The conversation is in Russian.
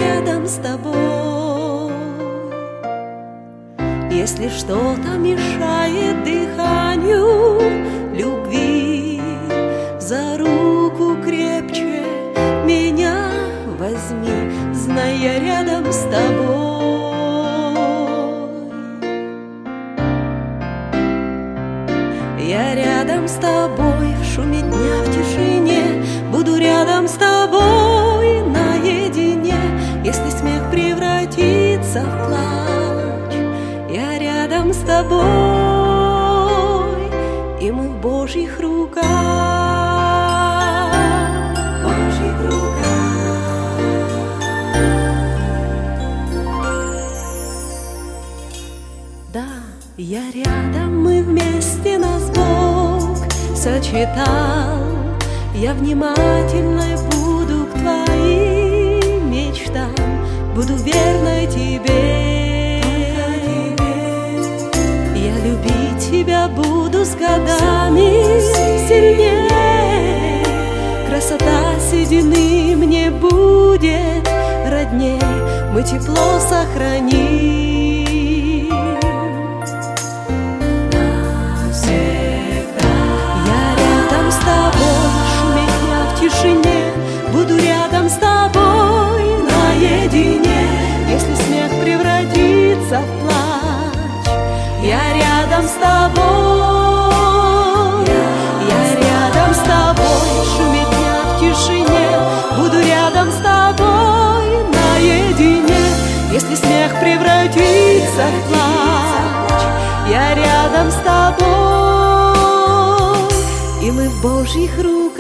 рядом с тобой. Если что-то мешает дыханию любви, за руку крепче меня возьми, зная рядом с тобой. Я рядом с тобой в шуме дня, в тишине, буду рядом с тобой наедине. Если смех превратится в плач, я рядом с тобой, и мы в Божьих руках. Божьих руках. Да, я рядом, мы вместе, нас Бог сочетал. Я внимательной буду к твоим мечтам, буду верной тебе. Я любить тебя буду с годами сильнее. Красота седины мне будет родней, мы тепло сохраним. Буду рядом с тобой наедине. Если смех превратится в плач, я рядом с тобой. Я рядом с тобой, шумит дня в тишине. Буду рядом с тобой наедине. Если смех превратится в плач, я рядом с тобой, и мы в Божьих руках.